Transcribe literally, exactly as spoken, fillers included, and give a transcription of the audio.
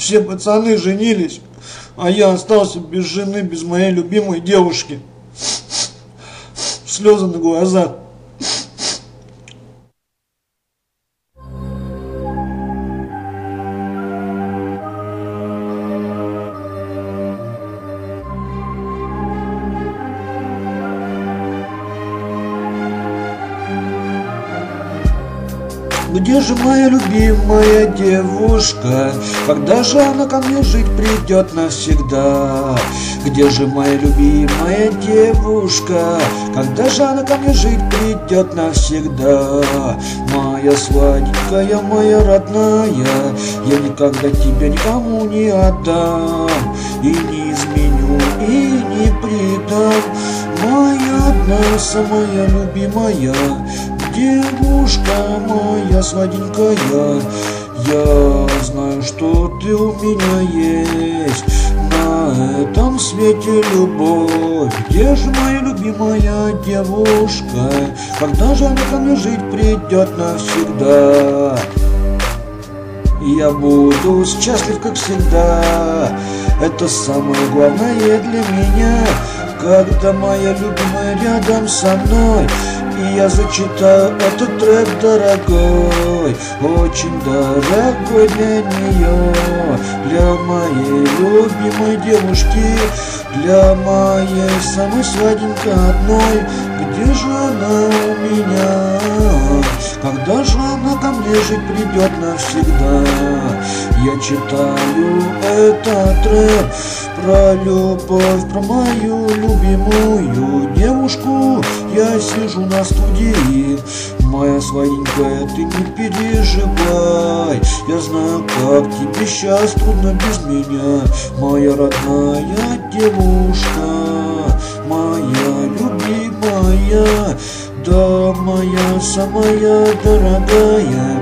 все пацаны женились, а я остался без жены, без моей любимой девушки. Слезы на глазах. Где же моя любимая девушка? Когда же она ко мне жить придет навсегда? Где же моя любимая девушка? Когда же она ко мне жить придет навсегда? Моя сладенькая, моя родная, я никогда тебя никому не отдам, и не изменю, и не предам. Моя одна, самая любимая девушка моя сладенькая, я знаю, что ты у меня есть на этом свете любовь. Где же моя любимая девушка? Когда же она ко мне жить придет навсегда? Я буду счастлив, как всегда. Это самое главное для меня, когда моя любимая рядом со мной. И я зачитаю этот трек, дорогой, очень дорогой для нее, для моей любимой девушки, для моей самой сладенькой одной. Где же она у меня? Когда же она ко мне жить придет навсегда? Я читаю этот трек про любовь, про мою любимую девушку. Я сижу на студии, моя сладенькая, ты не переживай. Я знаю, как тебе сейчас трудно без меня, моя родная девушка, моя любимая, да, моя самая дорогая.